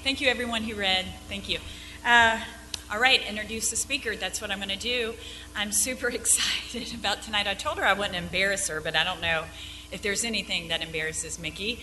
Thank you, everyone who read. Thank you. All right, introduce the speaker. That's what I'm going to do. I'm super excited about tonight. I told her I wouldn't embarrass her, but I don't know if there's anything that embarrasses Mickey.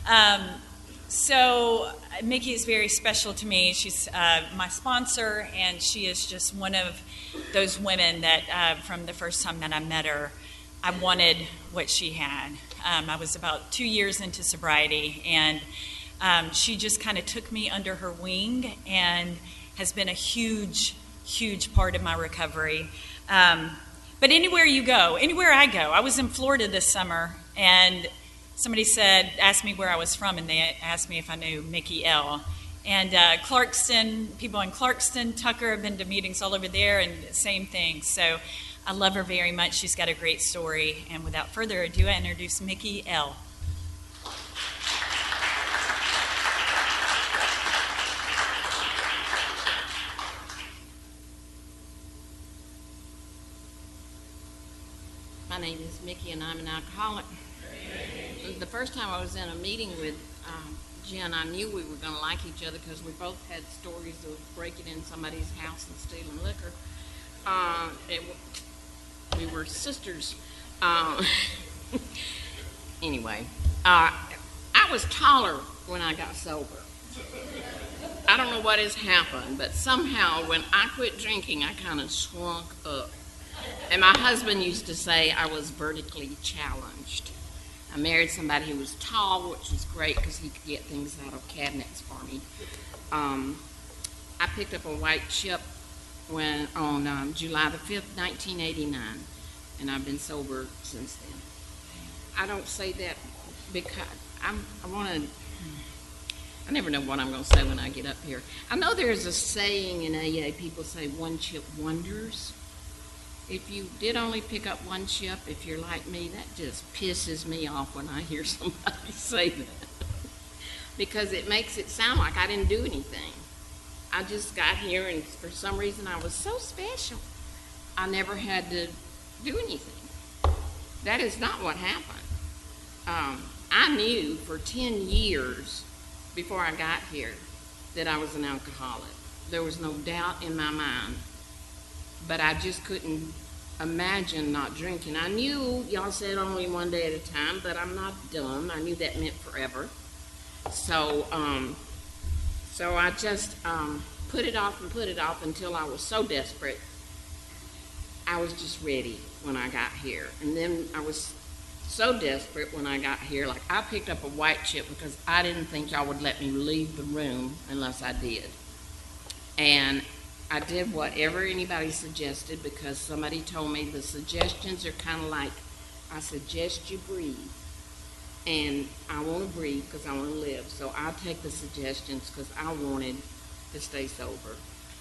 So Mickey is very special to me. She's my sponsor, and she is just one of those women that from the first time that I met her, I wanted what she had. I was about 2 years into sobriety, and she just kind of took me under her wing and has been a huge, huge part of my recovery. But anywhere you go, anywhere I go, I was in Florida this summer, and somebody asked me where I was from, and they asked me if I knew Mickey L. And Clarkston, people in Clarkston, Tucker, have been to meetings all over there, and same thing. So I love her very much. She's got a great story. And without further ado, I introduce Mickey L. My name is Mickey, and I'm an alcoholic. The first time I was in a meeting with Jen, I knew we were going to like each other because we both had stories of breaking in somebody's house and stealing liquor. We were sisters. Anyway, I was taller when I got sober. I don't know what has happened, but somehow when I quit drinking, I kind of shrunk up. And my husband used to say I was vertically challenged. I married somebody who was tall, which was great because he could get things out of cabinets for me. I picked up a white chip on July the 5th, 1989, and I've been sober since then. I don't say that because I never know what I'm going to say when I get up here. I know there's a saying in AA, people say one chip wonders. If you did only pick up one chip, if you're like me, that just pisses me off when I hear somebody say that. Because it makes it sound like I didn't do anything. I just got here, and for some reason I was so special. I never had to do anything. That is not what happened. I knew for 10 years before I got here that I was an alcoholic. There was no doubt in my mind. But I just couldn't imagine not drinking. I knew y'all said only one day at a time, but I'm not dumb. I knew that meant forever. So I just put it off until I was so desperate. I was just ready when I got here. And then I was so desperate when I got here, like I picked up a white chip because I didn't think y'all would let me leave the room unless I did. And I did whatever anybody suggested because somebody told me the suggestions are kind of like, I suggest you breathe. And I want to breathe because I want to live. So I'll take the suggestions because I wanted to stay sober.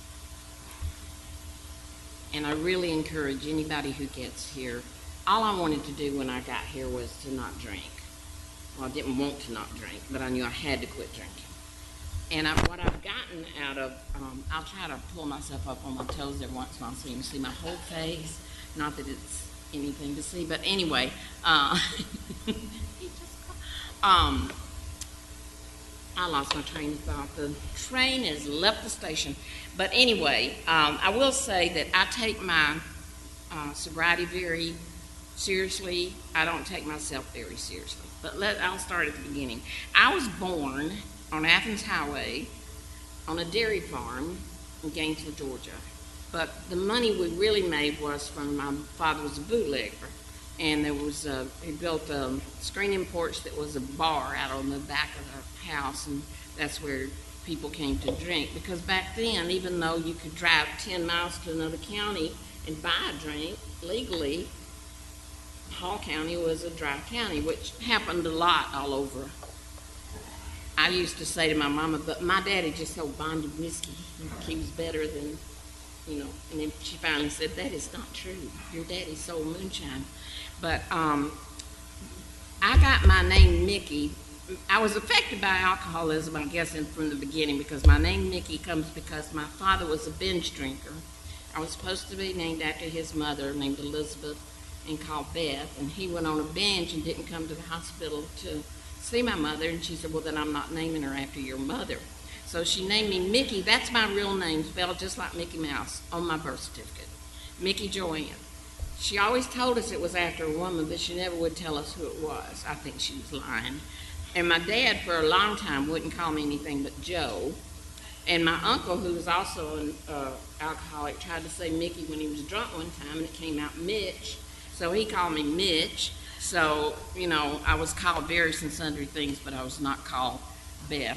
And I really encourage anybody who gets here. All I wanted to do when I got here was to not drink. Well, I didn't want to not drink, but I knew I had to quit drinking. And what I've gotten out of, I'll try to pull myself up on my toes there once in a while so you can see my whole face. Not that it's anything to see, but anyway. I lost my train of thought. The train has left the station. But anyway, I will say that I take my sobriety very seriously. I don't take myself very seriously. But I'll start at the beginning. I was born on Athens Highway on a dairy farm in Gainesville, Georgia. But the money we really made was from my father was a bootlegger. And he built a screen-in porch that was a bar out on the back of the house, and that's where people came to drink. Because back then, even though you could drive 10 miles to another county and buy a drink legally, Hall County was a dry county, which happened a lot all over. I used to say to my mama, but my daddy just sold bonded whiskey. He was better than, and then she finally said, that is not true. Your daddy sold moonshine. But I got my name Mickey. I was affected by alcoholism, I guess, from the beginning, because my name Mickey comes because my father was a binge drinker. I was supposed to be named after his mother, named Elizabeth, and called Beth, and he went on a binge and didn't come to the hospital to see my mother, and she said, well, then I'm not naming her after your mother. So she named me Mickey. That's my real name, spelled just like Mickey Mouse on my birth certificate. Mickey Joanne. She always told us it was after a woman, but she never would tell us who it was. I think she was lying. And my dad, for a long time, wouldn't call me anything but Joe. And my uncle, who was also an alcoholic, tried to say Mickey when he was drunk one time, and it came out Mitch. So he called me Mitch. So, you know, I was called various and sundry things, but I was not called Beth.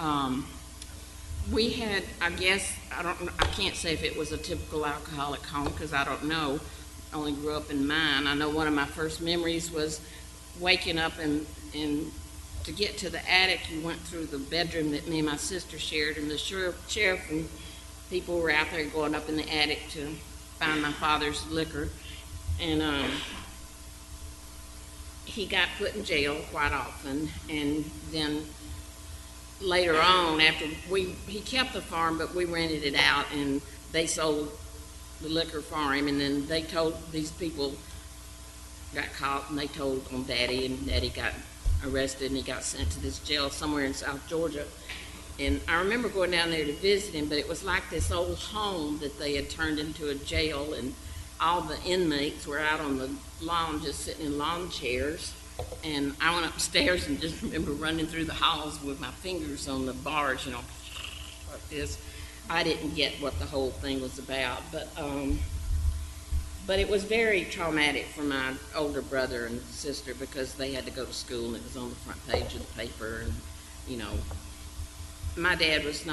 We had, I guess, I can't say if it was a typical alcoholic home because I don't know. I only grew up in mine. I know one of my first memories was waking up and to get to the attic, you went through the bedroom that me and my sister shared, and the sheriff and people were out there going up in the attic to find my father's liquor. And he got put in jail quite often, and then later on, after he kept the farm, but we rented it out, and they sold the liquor for him, and then they told these people got caught, and they told on Daddy, and Daddy got arrested, and he got sent to this jail somewhere in South Georgia. And I remember going down there to visit him, but it was like this old home that they had turned into a jail, and all the inmates were out on the lawn just sitting in lawn chairs. And I went upstairs and just remember running through the halls with my fingers on the bars, you know, like this. I didn't get what the whole thing was about, but it was very traumatic for my older brother and sister because they had to go to school and it was on the front page of the paper. And, you know, my dad was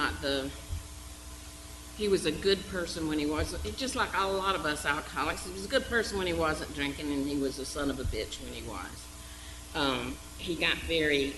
he was a good person when he wasn't, just like a lot of us alcoholics. He was a good person when he wasn't drinking, and he was a son of a bitch when he was. He got very,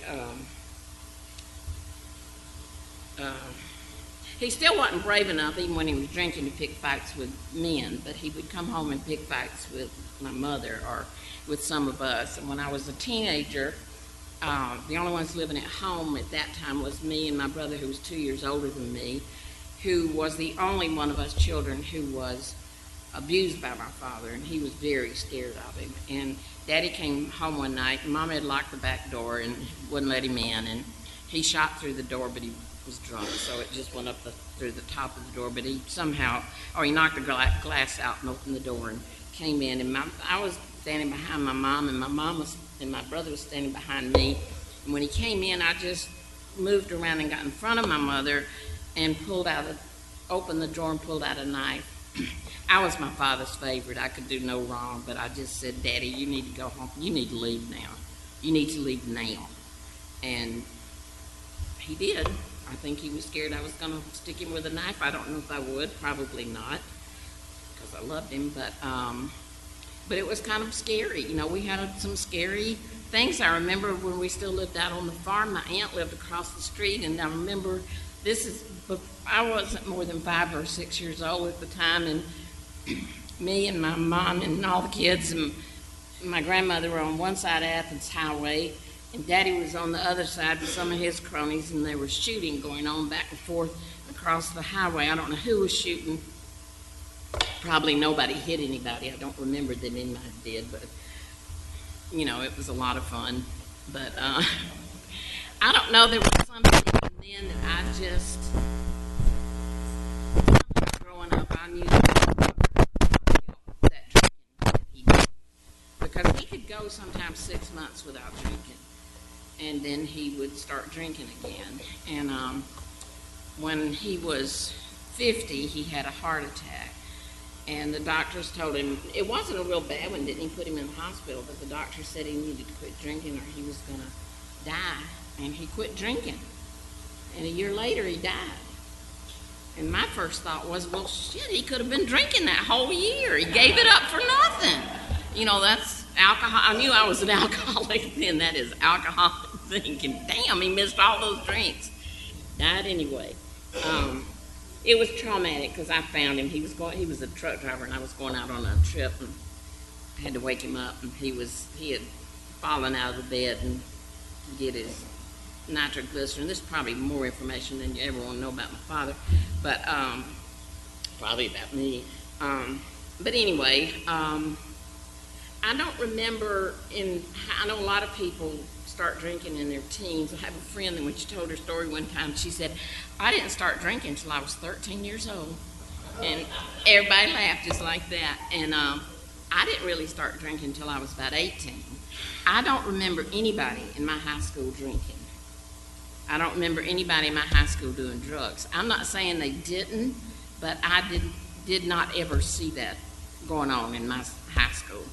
he still wasn't brave enough, even when he was drinking, to pick fights with men, but he would come home and pick fights with my mother or with some of us. And when I was a teenager, the only ones living at home at that time was me and my brother, who was 2 years older than me, who was the only one of us children who was abused by my father, and he was very scared of him. And Daddy came home one night, and Mama had locked the back door and wouldn't let him in, and he shot through the door, but he was drunk, so it just went up through the top of the door, but he knocked the glass out and opened the door and came in, and I was standing behind my mom, and my brother was standing behind me, and when he came in, I just moved around and got in front of my mother and opened the drawer and pulled out a knife. I was my father's favorite. I could do no wrong, but I just said, Daddy, you need to go home. You need to leave now. You need to leave now. And he did. I think he was scared I was going to stick him with a knife. I don't know if I would. Probably not, because I loved him. But it was kind of scary. You know, we had some scary things. I remember when we still lived out on the farm, my aunt lived across the street, and I remember I wasn't more than 5 or 6 years old at the time, and me and my mom and all the kids and my grandmother were on one side of Athens Highway, and Daddy was on the other side with some of his cronies, and there was shooting going on back and forth across the highway. I don't know who was shooting. Probably nobody hit anybody. I don't remember that anybody did, but, you know, it was a lot of fun. But I don't know, there was something then that I just, growing up, I knew that drinking that he did. Because he could go sometimes 6 months without drinking, and then he would start drinking again. And when he was 50, he had a heart attack. And the doctors told him, it wasn't a real bad one, didn't he put him in the hospital, but the doctor said he needed to quit drinking or he was going to die. And he quit drinking. And a year later, he died. And my first thought was, well, shit, he could have been drinking that whole year. He gave it up for nothing. You know, that's alcohol. I knew I was an alcoholic then. That is alcoholic thinking. Damn, he missed all those drinks. Died anyway. It was traumatic because I found him. He was a truck driver, and I was going out on a trip, and I had to wake him up, and he had fallen out of the bed and get his nitroglycerin. This is probably more information than you ever want to know about my father, but probably about me. But anyway, I don't remember I know a lot of people start drinking in their teens. I have a friend that when she told her story one time, she said, I didn't start drinking until I was 13 years old. And everybody laughed just like that. And I didn't really start drinking until I was about 18. I don't remember anybody in my high school drinking. I don't remember anybody in my high school doing drugs. I'm not saying they didn't, but I did not ever see that going on in my high school.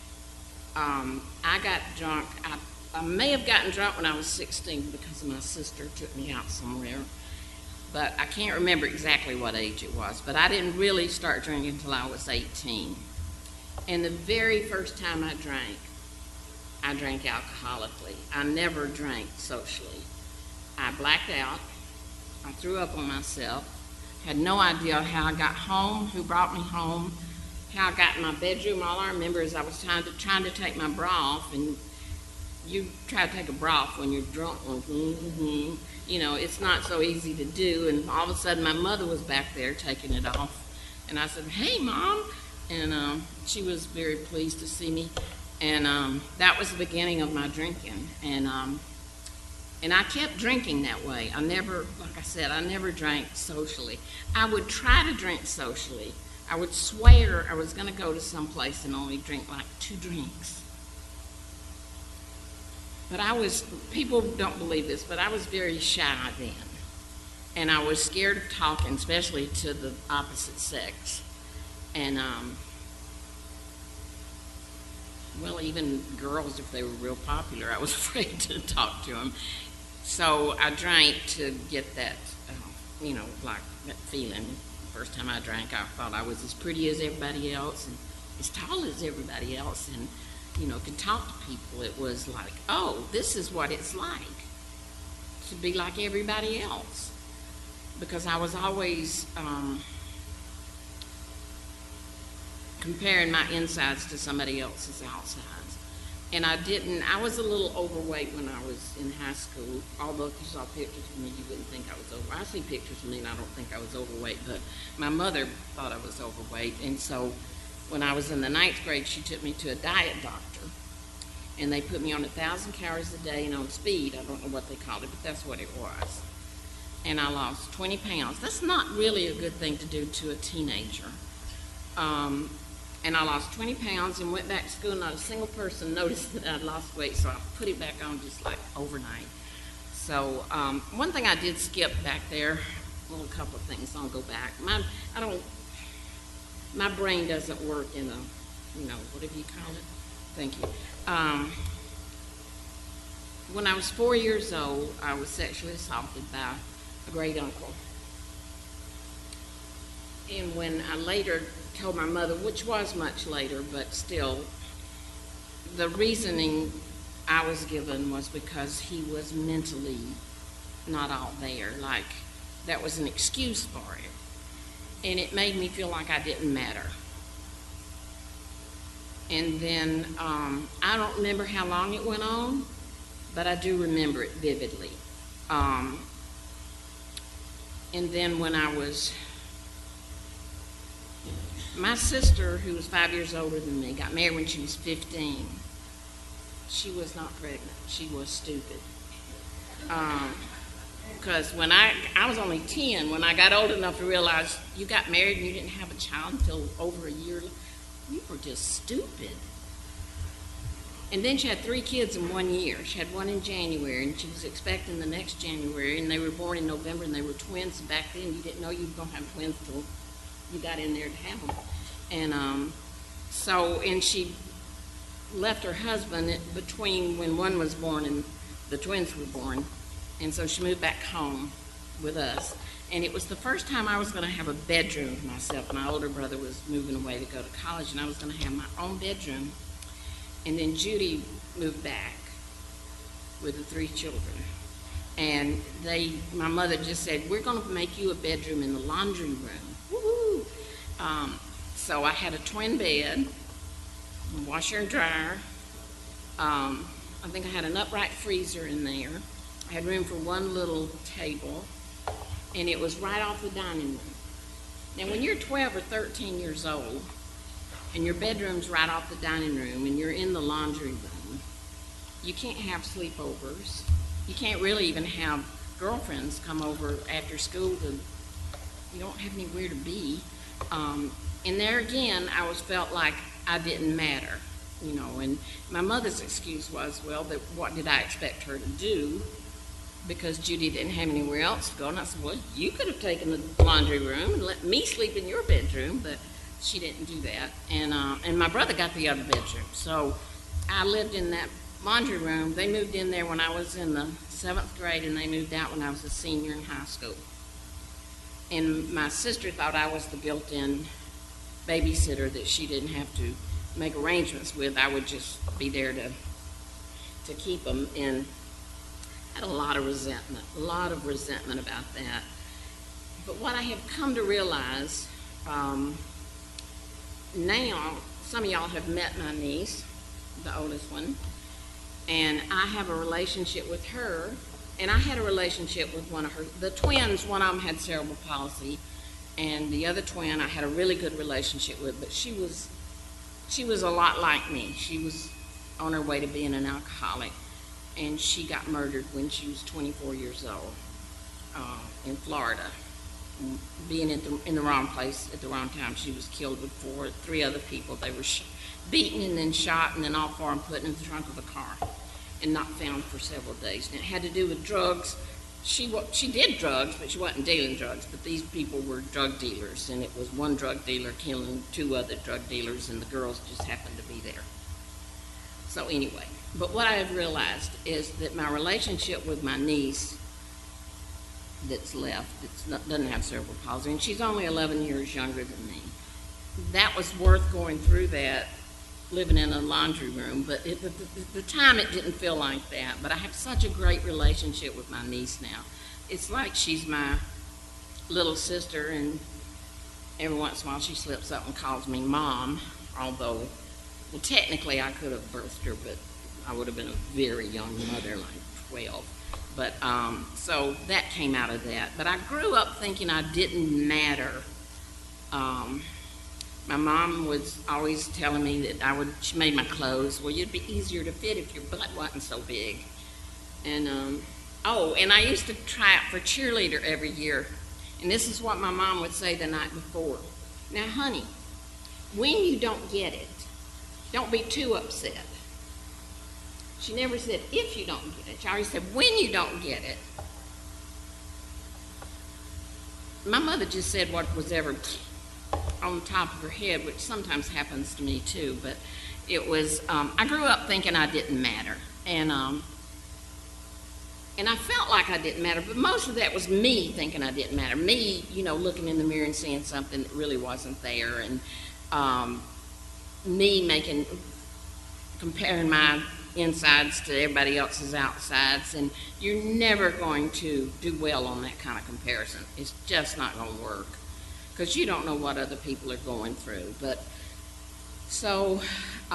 I got drunk. I may have gotten drunk when I was 16 because my sister took me out somewhere, but I can't remember exactly what age it was. But I didn't really start drinking until I was 18. And the very first time I drank alcoholically. I never drank socially. I blacked out. I threw up on myself. Had no idea how I got home, who brought me home, how I got in my bedroom. All I remember is I was trying to take my bra off, and you try to take a bra off when you're drunk. You know, it's not so easy to do. And all of a sudden, my mother was back there taking it off. And I said, "Hey, Mom." And she was very pleased to see me. And that was the beginning of my drinking. And I kept drinking that way. I never, like I said, I never drank socially. I would try to drink socially. I would swear I was going to go to some place and only drink like 2 drinks. But people don't believe this, but I was very shy then. And I was scared of talking, especially to the opposite sex. And, well, even girls, if they were real popular, I was afraid to talk to them. So I drank to get that, like that feeling. The first time I drank, I thought I was as pretty as everybody else and as tall as everybody else and, could talk to people. It was like, oh, this is what it's like to be like everybody else. Because I was always comparing my insides to somebody else's outsides. And I was a little overweight when I was in high school. Although if you saw pictures of me, you wouldn't think I was overweight. I see pictures of me and I don't think I was overweight, but my mother thought I was overweight. And so when I was in the 9th grade, she took me to a diet doctor. And they put me on 1,000 calories a day and on speed. I don't know what they called it, but that's what it was. And I lost 20 pounds. That's not really a good thing to do to a teenager. And I lost 20 pounds and went back to school. Not a single person noticed that I'd lost weight, so I put it back on just like overnight. So one thing I did skip back there, well, a couple of things. I'll go back. My brain doesn't work in a, whatever you call it. Thank you. When I was 4 years old, I was sexually assaulted by a great uncle. And when I later told my mother, which was much later, but still, the reasoning I was given was because he was mentally not all there. Like, that was an excuse for it. And it made me feel like I didn't matter. And then, I don't remember how long it went on, but I do remember it vividly. And then when my sister, who was 5 years older than me, got married when she was 15. She was not pregnant. She was stupid. Because when I was only 10, when I got old enough to realize you got married and you didn't have a child until over a year, you were just stupid. And then she had 3 kids in 1 year. She had one in January, and she was expecting the next January, and they were born in November, and they were twins. And back then, you didn't know you were going to have twins until you got in there to have them. And and she left her husband between when one was born and the twins were born. And so she moved back home with us. And it was the first time I was going to have a bedroom to myself. My older brother was moving away to go to college, and I was going to have my own bedroom. And then Judy moved back with the 3 children. And my mother just said, we're going to make you a bedroom in the laundry room. Woo-hoo! So I had a twin bed, washer and dryer. I think I had an upright freezer in there. I had room for one little table, and it was right off the dining room. Now, when you're 12 or 13 years old, and your bedroom's right off the dining room, and you're in the laundry room, You can't have sleepovers. You can't really even have girlfriends come over after school. You don't have anywhere to be. And there again, I was felt like I didn't matter, you know. And my mother's excuse was, well, that what did I expect her to do? Because Judy didn't have anywhere else to go. And I said, well, you could have taken the laundry room and let me sleep in your bedroom, but she didn't do that. And my brother got the other bedroom. So I lived in that laundry room. They moved in there when I was in the 7th grade, and they moved out when I was a senior in high school. And my sister thought I was the built-in babysitter that she didn't have to make arrangements with. I would just be there to keep them. And I had a lot of resentment about that. But what I have come to realize now, some of y'all have met my niece, the oldest one, and I have a relationship with her, and I had a relationship with one of the twins. One of them had cerebral palsy, and the other twin I had a really good relationship with, but she was a lot like me. She was on her way to being an alcoholic, and she got murdered when she was 24 years old in Florida. Being in the wrong place at the wrong time, she was killed with 3 other people. They were beaten and then shot, and then all 4 of them put in the trunk of a car and not found for several days. And it had to do with drugs. She did drugs, but she wasn't dealing drugs. But these people were drug dealers, and it was one drug dealer killing 2 other drug dealers, and the girls just happened to be there. So anyway, but what I have realized is that my relationship with my niece that's left, doesn't have cerebral palsy, and she's only 11 years younger than me. That was worth going through that, living in a laundry room, but the time it didn't feel like that. But I have such a great relationship with my niece now. It's like she's my little sister, and every once in a while she slips up and calls me Mom, although, well, technically I could have birthed her, but I would have been a very young mother, like 12. But so that came out of that. But I grew up thinking I didn't matter. My mom was always telling me that she made my clothes. Well, you'd be easier to fit if your butt wasn't so big. And, and I used to try out for cheerleader every year. And this is what my mom would say the night before. Now, honey, when you don't get it, don't be too upset. She never said, if you don't get it. She always said, when you don't get it. My mother just said what was ever on the top of her head, which sometimes happens to me too, but it was, I grew up thinking I didn't matter. And I felt like I didn't matter, but most of that was me thinking I didn't matter. Me, looking in the mirror and seeing something that really wasn't there, and me comparing my insides to everybody else's outsides, and you're never going to do well on that kind of comparison. It's just not going to work, because you don't know what other people are going through. But so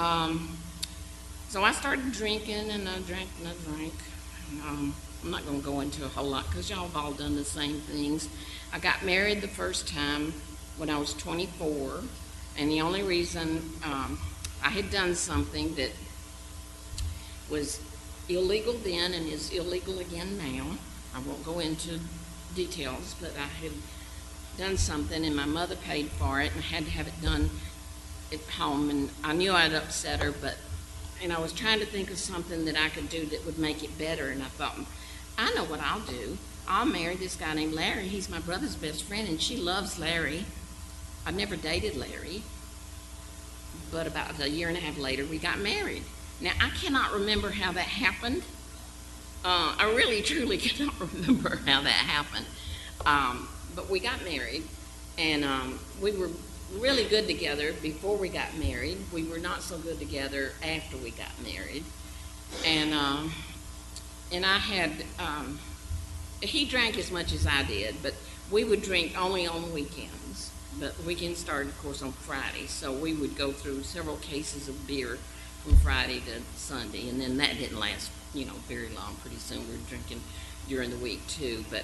I started drinking, and I drank and I drank. I'm not going to go into a whole lot, because y'all have all done the same things. I got married the first time when I was 24, and the only reason I had done something that was illegal then and is illegal again now. I won't go into details, but I had done something, and my mother paid for it, and I had to have it done at home, and I knew I'd upset her, and I was trying to think of something that I could do that would make it better, and I thought, I know what I'll do. I'll marry this guy named Larry. He's my brother's best friend, and she loves Larry. I never dated Larry, but about a year and a half later, we got married. Now, I cannot remember how that happened. I really, truly cannot remember how that happened. But we got married, and we were really good together before we got married. We were not so good together after we got married. And I had, he drank as much as I did, but we would drink only on weekends. But the weekends started, of course, on Friday, so we would go through several cases of beer from Friday to Sunday, and then that didn't last, very long. Pretty soon we were drinking during the week too, but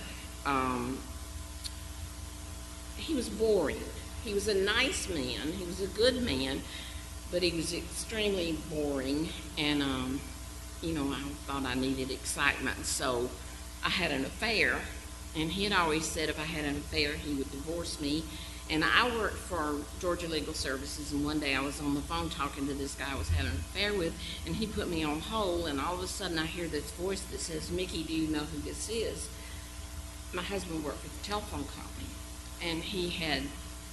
he was boring. He was a nice man, he was a good man, but he was extremely boring, and I thought I needed excitement. So I had an affair, and he had always said if I had an affair, he would divorce me. And I worked for Georgia Legal Services, and one day I was on the phone talking to this guy I was having an affair with, and he put me on hold, and all of a sudden I hear this voice that says, "Mickey, do you know who this is?" My husband worked for the telephone company, and he had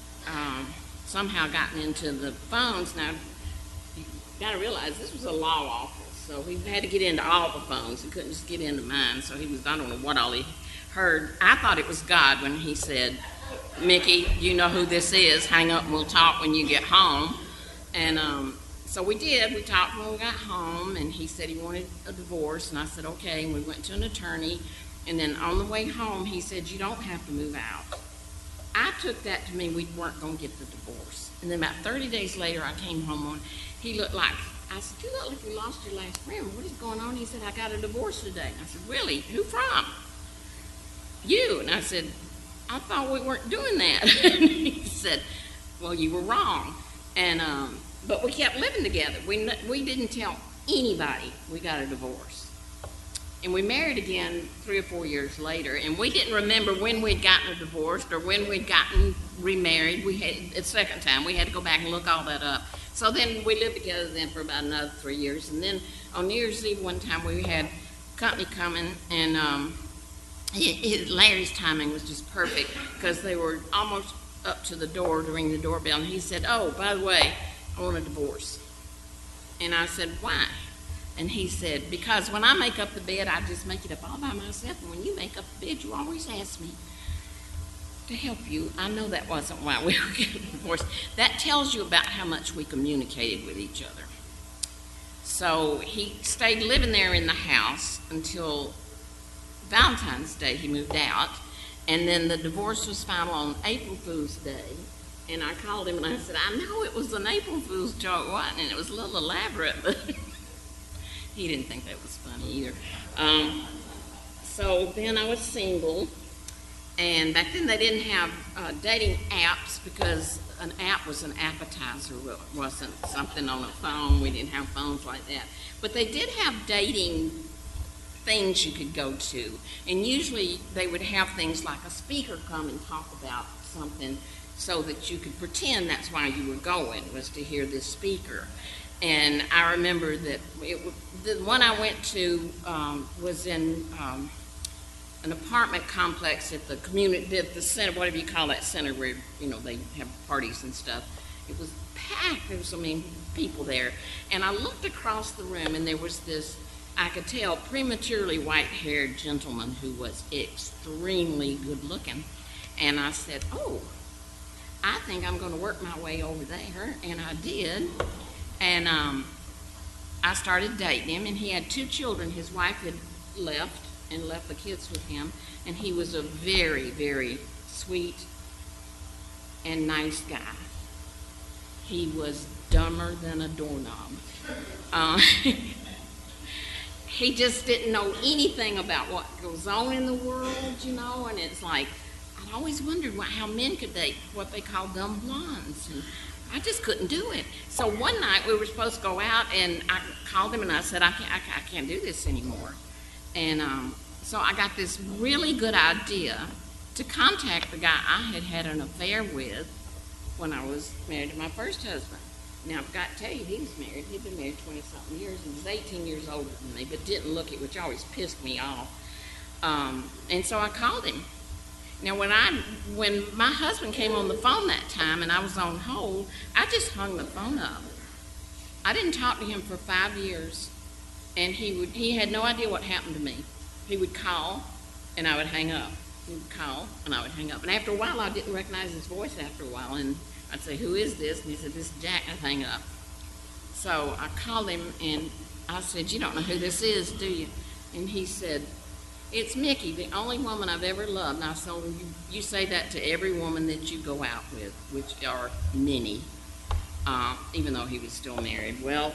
somehow gotten into the phones. Now, you got to realize this was a law office, so he had to get into all the phones. He couldn't just get into mine, so I don't know what all he heard. I thought it was God when he said, "Mickey, you know who this is. Hang up and we'll talk when you get home." And so we did. We talked when we got home, and he said he wanted a divorce, and I said, okay, and we went to an attorney. And then on the way home, he said, "You don't have to move out." I took that to mean we weren't going to get the divorce. And then about 30 days later, I came home on, he looked like, I said, "You look like you lost your last friend. What is going on?" He said, "I got a divorce today." I said, "Really? Who from?" "You." And I said, "I thought we weren't doing that." And he said, "Well, you were wrong." And but we kept living together. We didn't tell anybody we got a divorce. And we married again 3 or 4 years later, and we didn't remember when we'd gotten a divorce or when we'd gotten remarried. We had the second time. We had to go back and look all that up. So then we lived together then for about another 3 years. And then on New Year's Eve one time we had company coming, and Larry's timing was just perfect because they were almost up to the door to ring the doorbell, and he said, "Oh, by the way, I want a divorce." And I said, "Why?" And he said, "Because when I make up the bed, I just make it up all by myself, and when you make up the bed, you always ask me to help you. I know that wasn't why we were getting divorced." That tells you about how much we communicated with each other. So he stayed living there in the house until Valentine's Day. He moved out, and then the divorce was final on April Fool's Day. And I called him and I said, "I know it was an April Fool's joke, wasn't it? And it was a little elaborate," but he didn't think that was funny either. So then I was single, and back then they didn't have dating apps because an app was an appetizer. It wasn't something on a phone. We didn't have phones like that. But they did have dating things you could go to, and usually they would have things like a speaker come and talk about something so that you could pretend that's why you were going, was to hear this speaker. And I remember that the one I went to was in an apartment complex at the community, at the center, whatever you call that center where they have parties and stuff. It was packed. There was so many people there, and I looked across the room, and there was this, I could tell, prematurely white-haired gentleman who was extremely good-looking. And I said, "Oh, I think I'm going to work my way over there," and I did. And I started dating him, and he had 2 children. His wife had left and left the kids with him, and he was a very, very sweet and nice guy. He was dumber than a doorknob. He just didn't know anything about what goes on in the world, and it's like, I always wondered how men could date what they call dumb blondes, and I just couldn't do it. So one night we were supposed to go out, and I called him and I said, I can't do this anymore. And so I got this really good idea to contact the guy I had had an affair with when I was married to my first husband. Now, I've got to tell you, he was married. He'd been married 20-something years. He was 18 years older than me, but didn't look it, which always pissed me off. And so I called him. Now, when my husband came on the phone that time and I was on hold, I just hung the phone up. I didn't talk to him for 5 years, and he had no idea what happened to me. He would call, and I would hang up. He would call, and I would hang up. And after a while, I didn't recognize his voice after a while, and I'd say, "Who is this?" And he said, "This is Jack," and I'd hang up. So I called him, and I said, "You don't know who this is, do you?" And he said, "It's Mickey, the only woman I've ever loved." And I said, "Well, you say that to every woman that you go out with," which are many, even though he was still married. Well,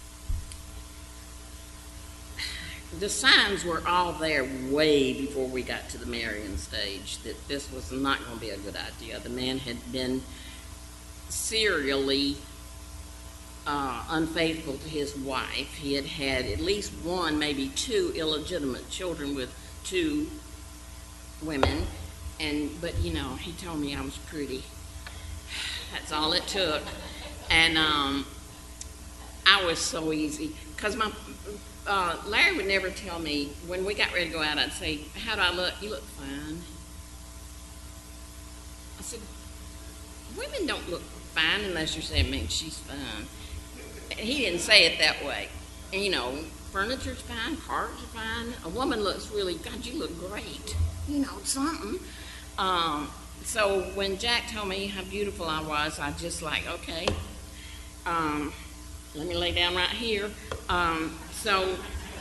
the signs were all there way before we got to the marrying stage that this was not going to be a good idea. The man had been serially unfaithful to his wife. He had had at least one, maybe two illegitimate children with two women. But he told me I was pretty. That's all it took. And I was so easy. Because Larry would never tell me, when we got ready to go out, I'd say, "How do I look?" "You look fine." I said, "Women don't look fine unless you're saying, man, she's fine." He didn't say it that way. And, furniture's fine, cars are fine. A woman looks really, God, you look great. Something. So when Jack told me how beautiful I was, I just okay, let me lay down right here. So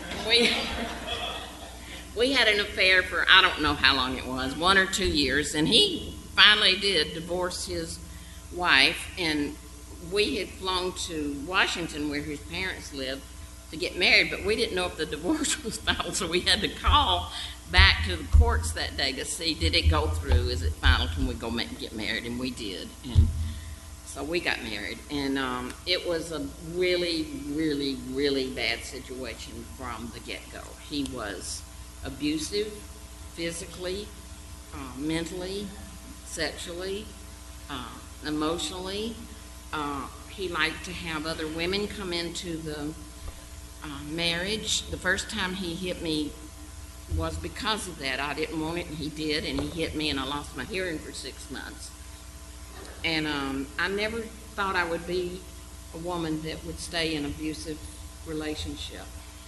we had an affair for, I don't know how long it was, 1 or 2 years, and he finally did divorce his wife, and we had flown to Washington where his parents lived to get married, but we didn't know if the divorce was final, so we had to call back to the courts that day to see, did it go through, is it final, can we go get married? And we did, and so we got married, and it was a really, really, really bad situation from the get-go. He was abusive, physically, mentally, sexually, emotionally. He liked to have other women come into the marriage. The first time he hit me was because of that. I didn't want it, and he did, and he hit me, and I lost my hearing for 6 months. And I never thought I would be a woman that would stay in an abusive relationship.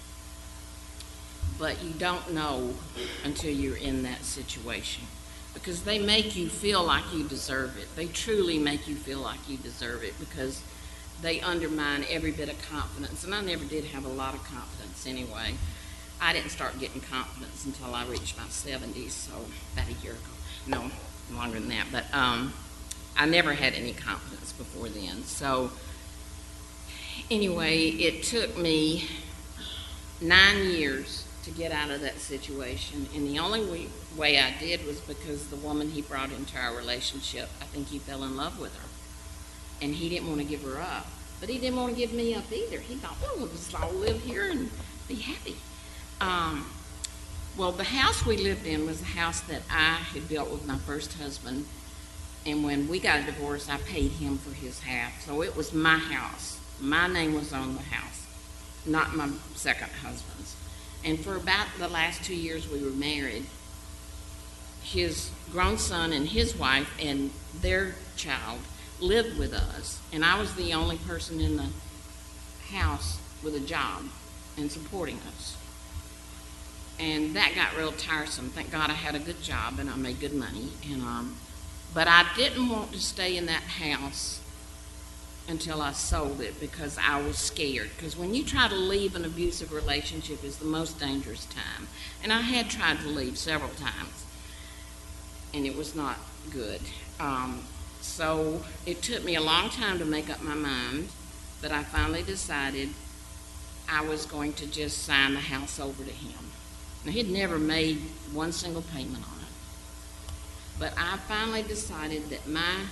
But you don't know until you're in that situation, because they make you feel like you deserve it. They truly make you feel like you deserve it, because they undermine every bit of confidence. And I never did have a lot of confidence anyway. I didn't start getting confidence until I reached my 70s, so about a year ago. No, longer than that. But I never had any confidence before then. So anyway, it took me 9 years to get out of that situation. And the only way I did was because the woman he brought into our relationship, I think he fell in love with her. And he didn't want to give her up. But he didn't want to give me up either. He thought, well, we'll just all live here and be happy. Well, the house we lived in was a house that I had built with my first husband. And when we got a divorce, I paid him for his half. So it was my house. My name was on the house, not my second husband's. And for about the last 2 years we were married, his grown son and his wife and their child lived with us. And I was the only person in the house with a job and supporting us. And that got real tiresome. Thank God I had a good job and I made good money. But I didn't want to stay in that house until I sold it, because I was scared. Because when you try to leave an abusive relationship, is the most dangerous time. And I had tried to leave several times, and it was not good. So it took me a long time to make up my mind, but I finally decided I was going to just sign the house over to him. Now, he'd never made one single payment on it. But I finally decided that my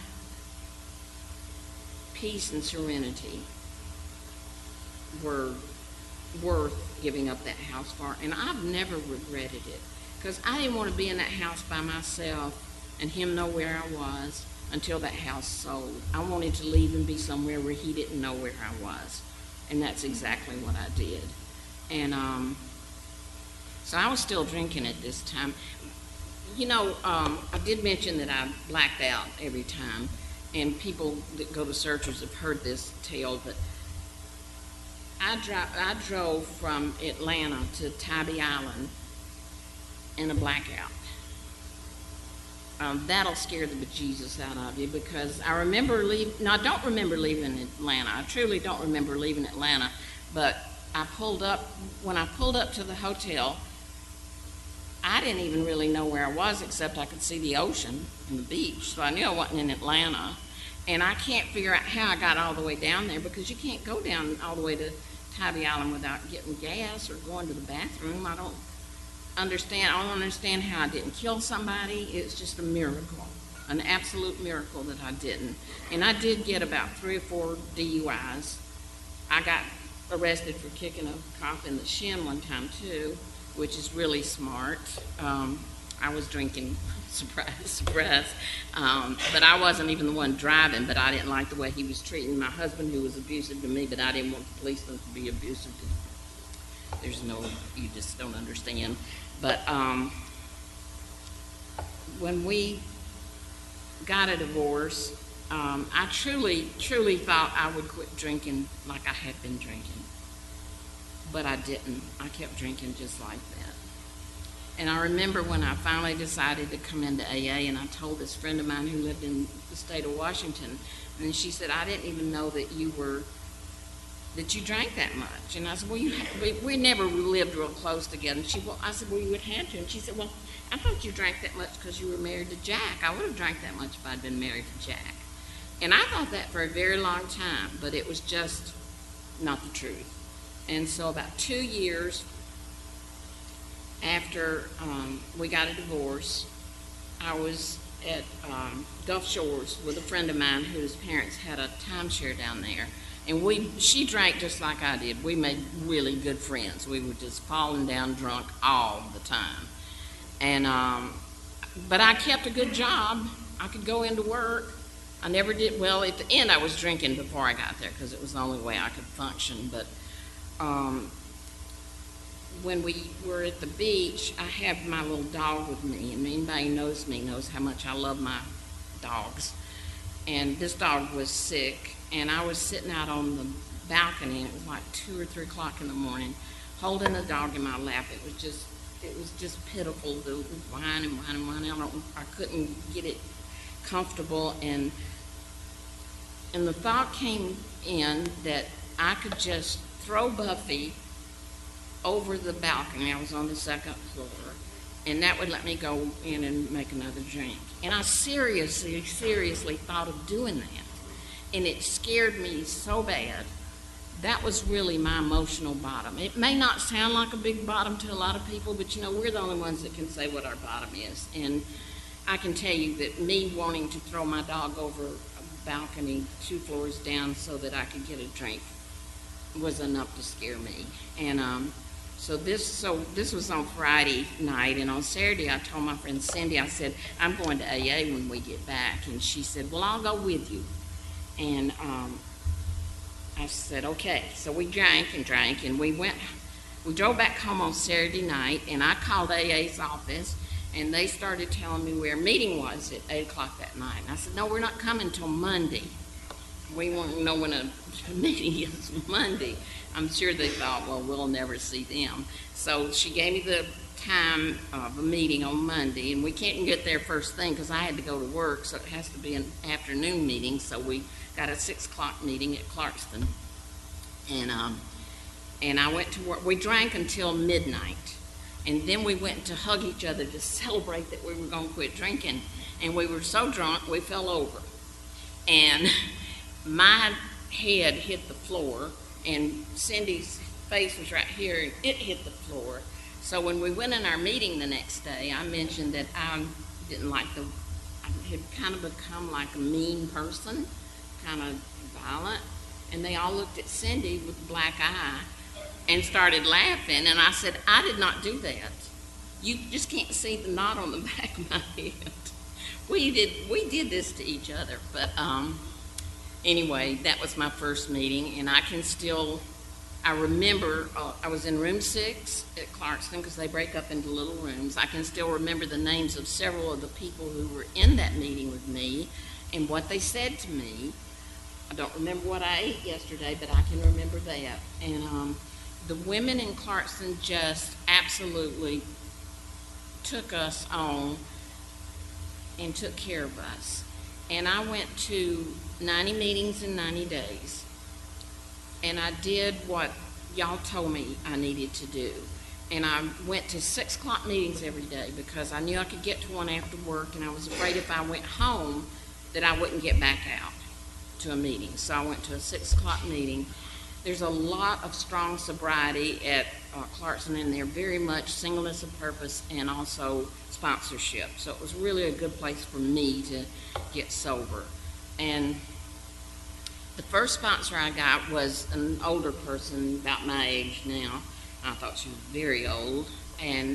peace and serenity were worth giving up that house for, and I've never regretted it, because I didn't want to be in that house by myself and him know where I was until that house sold. I wanted to leave and be somewhere where he didn't know where I was, and that's exactly what I did. And so I was still drinking at this time. I did mention that I blacked out every time, and people that go to Searchers have heard this tale, but I drove from Atlanta to Tybee Island in a blackout. That'll scare the bejesus out of you, because I remember I don't remember leaving Atlanta. I truly don't remember leaving Atlanta, but when I pulled up to the hotel, I didn't even really know where I was, except I could see the ocean and the beach, so I knew I wasn't in Atlanta. And I can't figure out how I got all the way down there, because you can't go down all the way to Tybee Island without getting gas or going to the bathroom. I don't understand how I didn't kill somebody. It's just a miracle, an absolute miracle that I didn't. And I did get about 3 or 4 DUIs I got arrested for kicking a cop in the shin one time too, which is really smart. I was drinking, surprise, but I wasn't even the one driving, but I didn't like the way he was treating my husband, who was abusive to me, but I didn't want the policeman to be abusive to you just don't understand. But when we got a divorce, I truly thought I would quit drinking like I had been drinking. But I didn't. I kept drinking just like that. And I remember when I finally decided to come into AA, and I told this friend of mine who lived in the state of Washington, and she said, I didn't even know that you drank that much. And I said, well, we never lived real close together. And I said, well, you would have to. And she said, well, I thought you drank that much because you were married to Jack. I would have drank that much if I'd been married to Jack. And I thought that for a very long time, but it was just not the truth. And so about 2 years after we got a divorce, I was at Gulf Shores with a friend of mine whose parents had a timeshare down there. And she drank just like I did. We made really good friends. We were just falling down drunk all the time. And but I kept a good job. I could go into work. I never did, well, at the end I was drinking before I got there because it was the only way I could function. But when we were at the beach, I have my little dog with me, and anybody who knows me knows how much I love my dogs. And this dog was sick, and I was sitting out on the balcony, and it was like 2 or 3 o'clock in the morning, holding the dog in my lap. It was just pitiful. It was whine and whine and whine. I couldn't get it comfortable, and the thought came in that I could just throw Buffy over the balcony. I was on the 2nd floor, and that would let me go in and make another drink. And I seriously thought of doing that, and it scared me so bad. That was really my emotional bottom. It may not sound like a big bottom to a lot of people, but we're the only ones that can say what our bottom is. And I can tell you that me wanting to throw my dog over a balcony 2 floors down so that I could get a drink was enough to scare me. And so this was on Friday night, and on Saturday I told my friend Cindy, I said, I'm going to AA when we get back. And she said, well, I'll go with you. And I said, okay. So we drank, and we drove back home on Saturday night, and I called AA's office, and they started telling me where a meeting was at 8 o'clock that night. And I said, no, we're not coming till Monday. We want to know when a meeting is Monday. I'm sure they thought, well, we'll never see them. So she gave me the time of a meeting on Monday, and we can't get there first thing because I had to go to work, so it has to be an afternoon meeting. So we got a 6 o'clock meeting at Clarkston, and I went to work. We drank until midnight, and then we went to hug each other to celebrate that we were going to quit drinking. And we were so drunk we fell over, and my head hit the floor, and Cindy's face was right here, and it hit the floor. So when we went in our meeting the next day, I mentioned that I didn't like I had kind of become like a mean person, kind of violent, and they all looked at Cindy with a black eye and started laughing, and I said, I did not do that. You just can't see the knot on the back of my head. We did this to each other, but anyway, that was my first meeting, and I remember I was in room 6 at Clarkston because they break up into little rooms. I can still remember the names of several of the people who were in that meeting with me and what they said to me. I don't remember what I ate yesterday, but I can remember that. And the women in Clarkston just absolutely took us on and took care of us. And I went to 90 meetings in 90 days. And I did what y'all told me I needed to do. And I went to 6 o'clock meetings every day because I knew I could get to one after work, and I was afraid if I went home that I wouldn't get back out to a meeting. So I went to a 6 o'clock meeting. There's a lot of strong sobriety at Clarkston, and they're very much singleness of purpose and also sponsorship. So it was really a good place for me to get sober. And The first sponsor I got was an older person, about my age now. I thought she was very old, and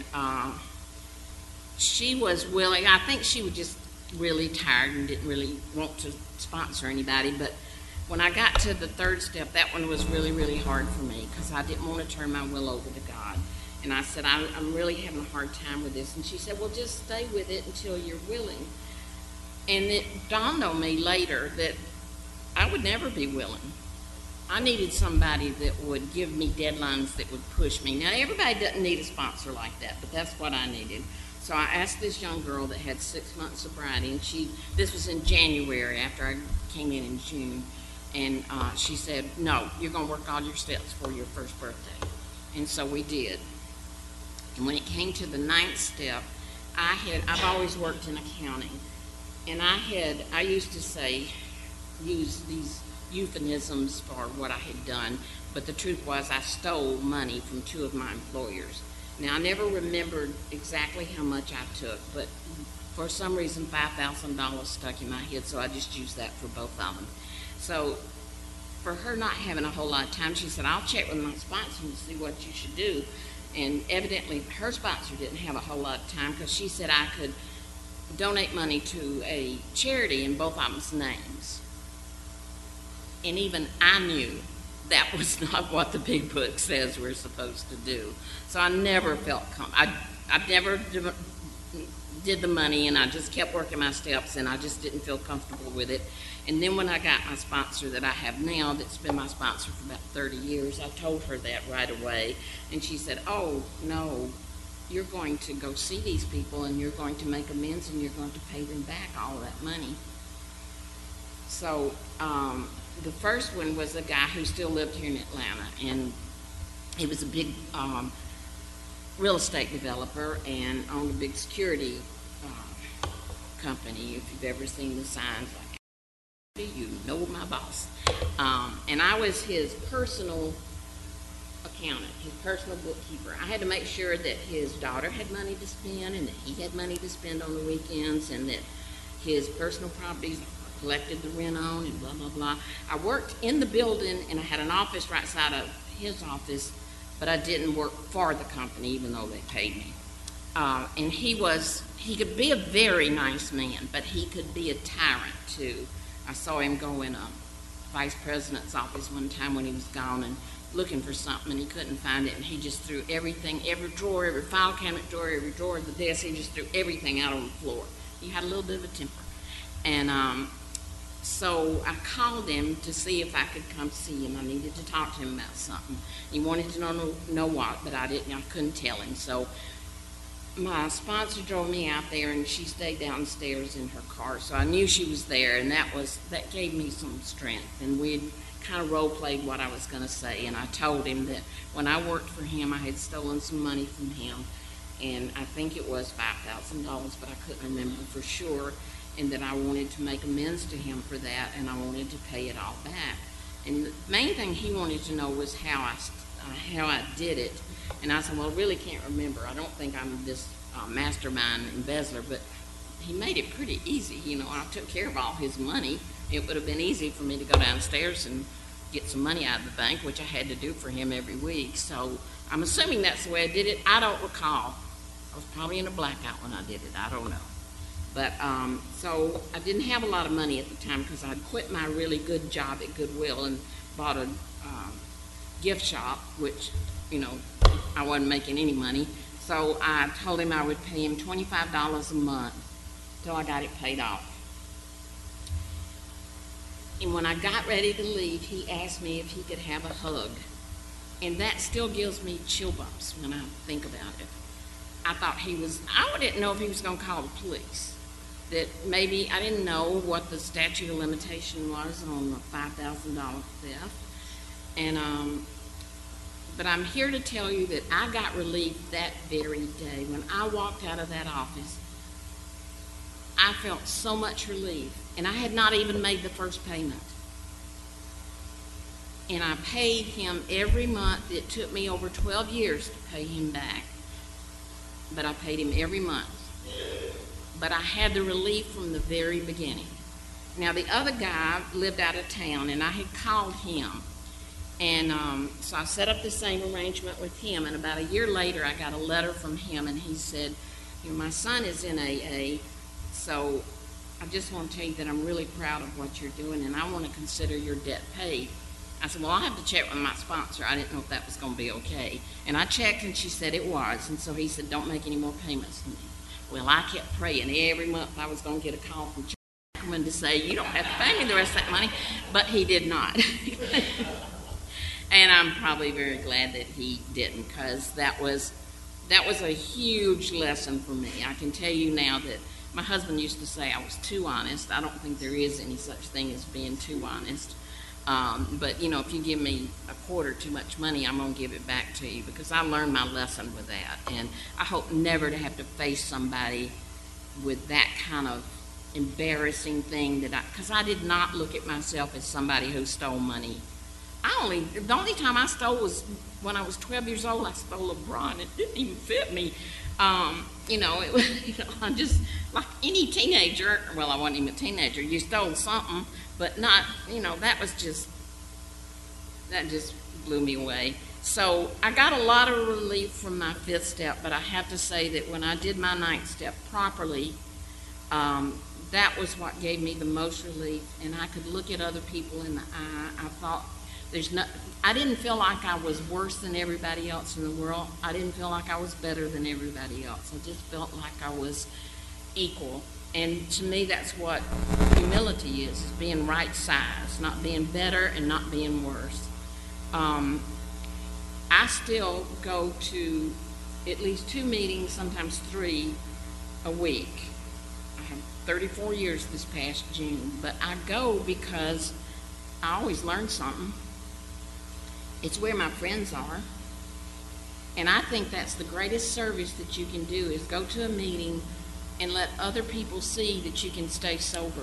she was willing. I think she was just really tired and didn't really want to sponsor anybody. But when I got to the third step, that one was really, really hard for me because I didn't want to turn my will over to God. And I said, I'm really having a hard time with this. And she said, well, just stay with it until you're willing. And it dawned on me later that I would never be willing. I needed somebody that would give me deadlines that would push me. Now, everybody doesn't need a sponsor like that, but that's what I needed. So I asked this young girl that had 6 months sobriety, and this was in January after I came in June, and she said, no, you're going to work all your steps for your first birthday. And so we did. And when it came to the 9th step, I've always worked in accounting, and I used to use these euphemisms for what I had done, but the truth was I stole money from 2 of my employers. Now, I never remembered exactly how much I took, but for some reason $5,000 stuck in my head, so I just used that for both of them. So for her not having a whole lot of time, she said, I'll check with my sponsor and see what you should do. And evidently her sponsor didn't have a whole lot of time because she said I could donate money to a charity in both of them's names. And even I knew that was not what the big book says we're supposed to do. So I never felt I never did the money, and I just kept working my steps, and I just didn't feel comfortable with it. And then when I got my sponsor that I have now, that's been my sponsor for about 30 years, I told her that right away. And she said, oh, no, you're going to go see these people, and you're going to make amends, and you're going to pay them back all that money. So the first one was a guy who still lived here in Atlanta, and he was a big real estate developer and owned a big security company. If you've ever seen the signs like, you know my boss. And I was his personal accountant, his personal bookkeeper. I had to make sure that his daughter had money to spend and that he had money to spend on the weekends and that his personal properties collected the rent on and blah, blah, blah. I worked in the building and I had an office right side of his office, but I didn't work for the company even though they paid me. And he could be a very nice man, but he could be a tyrant too. I saw him go in a vice president's office one time when he was gone and looking for something and he couldn't find it, and he just threw everything, every drawer, every file cabinet drawer, every drawer of the desk, he just threw everything out on the floor. He had a little bit of a temper. And so I called him to see if I could come see him. I needed to talk to him about something. He wanted to know what, but I couldn't tell him. So my sponsor drove me out there, and she stayed downstairs in her car. So I knew she was there, and that gave me some strength. And we'd kind of role played what I was going to say. And I told him that when I worked for him, I had stolen some money from him, and I think it was $5,000, but I couldn't remember for sure. And that I wanted to make amends to him for that, and I wanted to pay it all back. And the main thing he wanted to know was how I did it. And I said, well, I really can't remember. I don't think I'm this mastermind embezzler, but he made it pretty easy. You know, I took care of all his money. It would have been easy for me to go downstairs and get some money out of the bank, which I had to do for him every week. So I'm assuming that's the way I did it. I don't recall. I was probably in a blackout when I did it. I don't know. But so I didn't have a lot of money at the time because I'd quit my really good job at Goodwill and bought a gift shop, which, you know, I wasn't making any money. So I told him I would pay him $25 a month till I got it paid off. And when I got ready to leave, he asked me if he could have a hug. And that still gives me chill bumps when I think about it. I thought I didn't know if he was going to call the police. That maybe, I didn't know what the statute of limitation was on the $5,000 theft. And, but I'm here to tell you that I got relief that very day. When I walked out of that office, I felt so much relief. And I had not even made the first payment. And I paid him every month. It took me over 12 years to pay him back. But I paid him every month. But I had the relief from the very beginning. Now, the other guy lived out of town, and I had called him. And so I set up the same arrangement with him, and about a year later, I got a letter from him, and he said, my son is in AA, so I just want to tell you that I'm really proud of what you're doing, and I want to consider your debt paid. I said, well, I'll have to check with my sponsor. I didn't know if that was going to be okay. And I checked, and she said it was, and so he said, don't make any more payments to me. Well, I kept praying. Every month I was going to get a call from Chapman to say, you don't have to pay me the rest of that money, but he did not. And I'm probably very glad that he didn't, because that was a huge lesson for me. I can tell you now that my husband used to say I was too honest. I don't think there is any such thing as being too honest. But, if you give me a quarter too much money, I'm going to give it back to you, because I learned my lesson with that. And I hope never to have to face somebody with that kind of embarrassing thing because I did not look at myself as somebody who stole money. The only time I stole was when I was 12 years old. I stole a bra and it didn't even fit me. It was, I'm just like any teenager. Well, I wasn't even a teenager. You stole something, but not, that just blew me away. So I got a lot of relief from my 5th step, but I have to say that when I did my 9th step properly, that was what gave me the most relief, and I could look at other people in the eye. I thought, I didn't feel like I was worse than everybody else in the world. I didn't feel like I was better than everybody else. I just felt like I was equal. And to me, that's what humility is being right size, not being better and not being worse. I still go to at least 2 meetings, sometimes 3 a week. I have 34 years this past June, but I go because I always learn something. It's where my friends are. And I think that's the greatest service that you can do, is go to a meeting and let other people see that you can stay sober.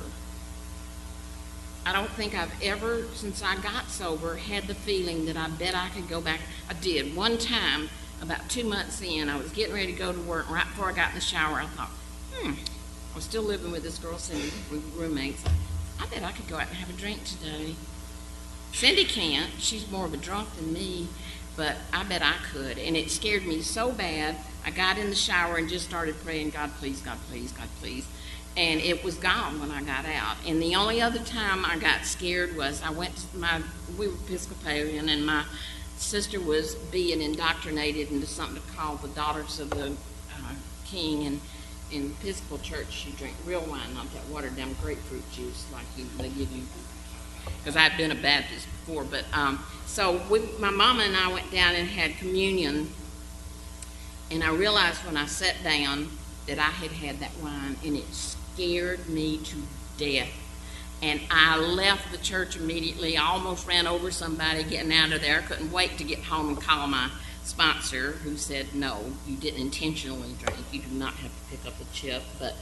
I don't think I've ever, since I got sober, had the feeling that I bet I could go back. I did. One time, about 2 months in, I was getting ready to go to work. Right before I got in the shower, I thought, I was still living with this girl, Cindy, with roommates. I bet I could go out and have a drink today. Cindy can't. She's more of a drunk than me, but I bet I could. And it scared me so bad, I got in the shower and just started praying, God, please, God, please, God, please. And it was gone when I got out. And the only other time I got scared was we were Episcopalian, and my sister was being indoctrinated into something called the Daughters of the King. And in Episcopal church, you drink real wine, not that watered down grapefruit juice like they give you. Because I'd been a Baptist before. But so my mama and I went down and had communion. And I realized when I sat down that I had had that wine, and it scared me to death. And I left the church immediately. I almost ran over somebody getting out of there. I couldn't wait to get home and call my sponsor, who said, no, you didn't intentionally drink. You do not have to pick up a chip. But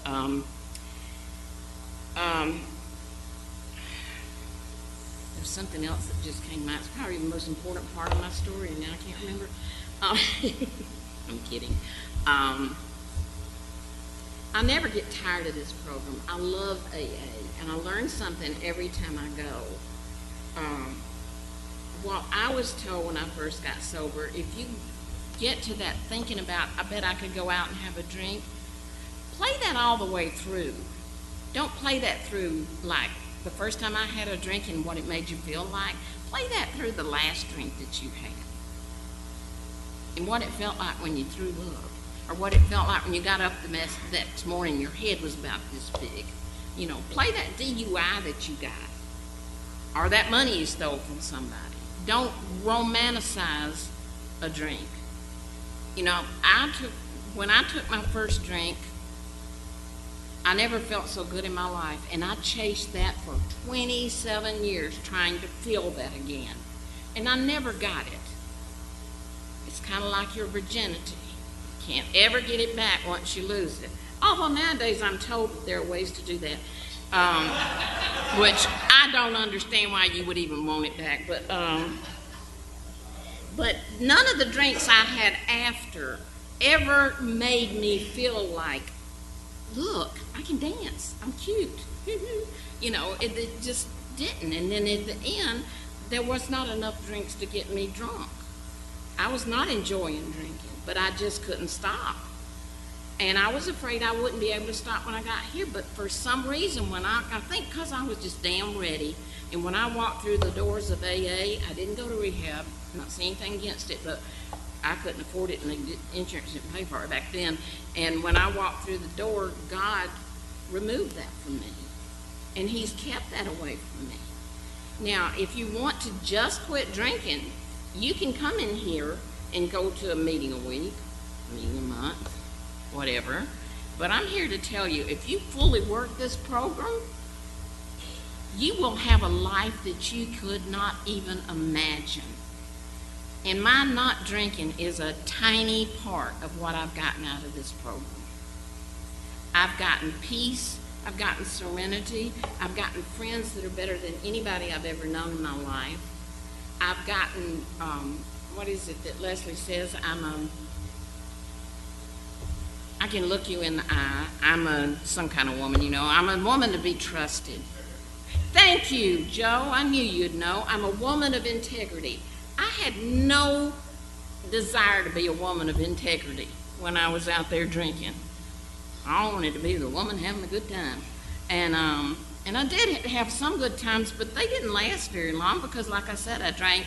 there's something else that just came out. It's probably the most important part of my story, and now I can't remember. I'm kidding. I never get tired of this program. I love AA, and I learn something every time I go. What I was told when I first got sober, if you get to that thinking about, I bet I could go out and have a drink, play that all the way through. Don't play that through like the first time I had a drink and what it made you feel like. Play that through the last drink that you had, and what it felt like when you threw up, or what it felt like when you got up the next morning, your head was about this big. Play that DUI that you got, or that money you stole from somebody. Don't romanticize a drink. When I took my first drink, I never felt so good in my life, and I chased that for 27 years trying to feel that again, and I never got it. It's kind of like your virginity. You can't ever get it back once you lose it. Although nowadays I'm told that there are ways to do that, which I don't understand why you would even want it back. But none of the drinks I had after ever made me feel like look, I can dance. I'm cute. It just didn't. And then at the end, there was not enough drinks to get me drunk. I was not enjoying drinking, but I just couldn't stop. And I was afraid I wouldn't be able to stop when I got here, but for some reason, I think because I was just damn ready, and when I walked through the doors of AA, I didn't go to rehab, not saying anything against it, but I couldn't afford it, and the insurance didn't pay for it back then. And when I walked through the door, God removed that from me, and He's kept that away from me. Now, if you want to just quit drinking, you can come in here and go to a meeting a week, a meeting a month, whatever. But I'm here to tell you, if you fully work this program, you will have a life that you could not even imagine. And my not drinking is a tiny part of what I've gotten out of this program. I've gotten peace, I've gotten serenity, I've gotten friends that are better than anybody I've ever known in my life. I've gotten, what is it that Leslie says? I can look you in the eye. I'm some kind of woman, I'm a woman to be trusted. Thank you, Joe. I knew you'd know. I'm a woman of integrity. I had no desire to be a woman of integrity when I was out there drinking. I wanted to be the woman having a good time. And I did have some good times, but they didn't last very long because, like I said,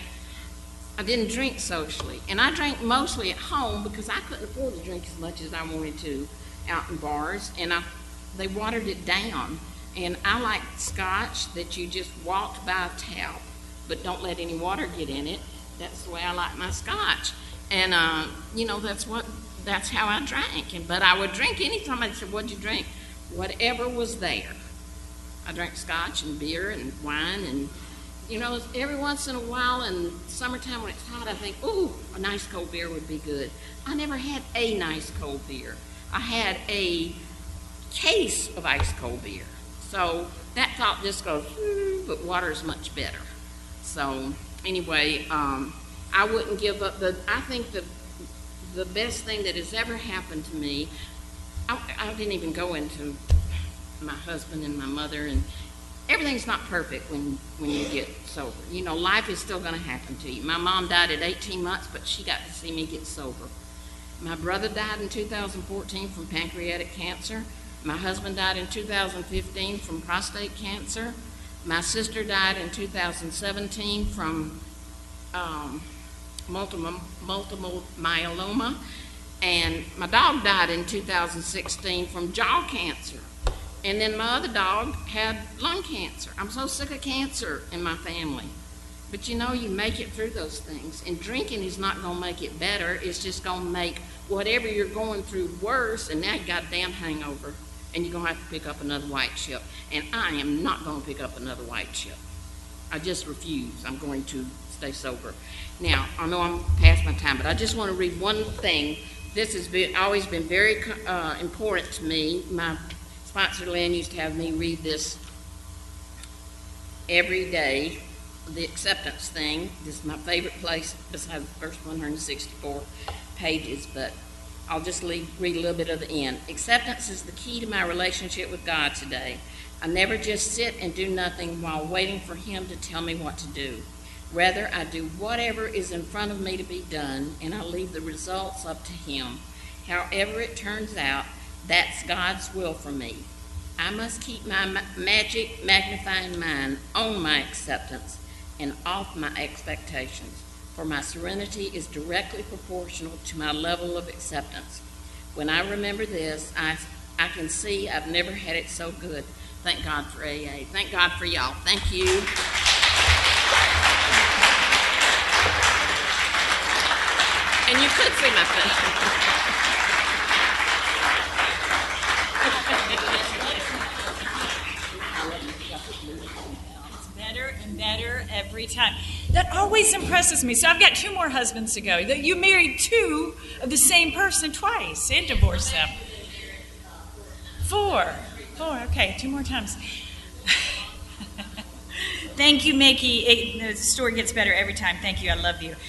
I didn't drink socially. And I drank mostly at home because I couldn't afford to drink as much as I wanted to out in bars. And they watered it down. And I like scotch that you just walked by a tap, but don't let any water get in it. That's the way I like my scotch. And, that's how I drank. But I would drink anytime. I said, what'd you drink? Whatever was there. I drank scotch and beer and wine and, every once in a while in summertime when it's hot, I think, ooh, a nice cold beer would be good. I never had a nice cold beer. I had a case of ice cold beer. So that thought just goes, but water is much better. So anyway, I wouldn't give up. I think the best thing that has ever happened to me, I didn't even go into my husband and my mother, and everything's not perfect when you get sober. Life is still going to happen to you. My mom died at 18 months, but she got to see me get sober. My brother died in 2014 from pancreatic cancer. My husband died in 2015 from prostate cancer. My sister died in 2017 from multiple myeloma. And my dog died in 2016 from jaw cancer. And then my other dog had lung cancer. I'm so sick of cancer in my family. But you make it through those things. And drinking is not going to make it better. It's just going to make whatever you're going through worse, and now you got a damn hangover. And you're going to have to pick up another white chip. And I am not going to pick up another white chip. I just refuse. I'm going to stay sober. Now, I know I'm past my time, but I just want to read one thing. This has always been very important to me. My sponsor, Lynn, used to have me read this every day, the acceptance thing. This is my favorite place besides the first 164 pages, but I'll just read a little bit of the end. Acceptance is the key to my relationship with God today. I never just sit and do nothing while waiting for Him to tell me what to do. Rather, I do whatever is in front of me to be done, and I leave the results up to Him. However it turns out, that's God's will for me. I must keep my magic magnifying mind on my acceptance and off my expectations, for my serenity is directly proportional to my level of acceptance. When I remember this, I can see I've never had it so good. Thank God for AA. Thank God for y'all. Thank you. And you could see my face. It's better and better every time. That always impresses me. So I've got 2 more husbands to go. You married 2 of the same person twice and divorced them. 4. Okay, 2 more times. Thank you, Mickey. The story gets better every time. Thank you. I love you.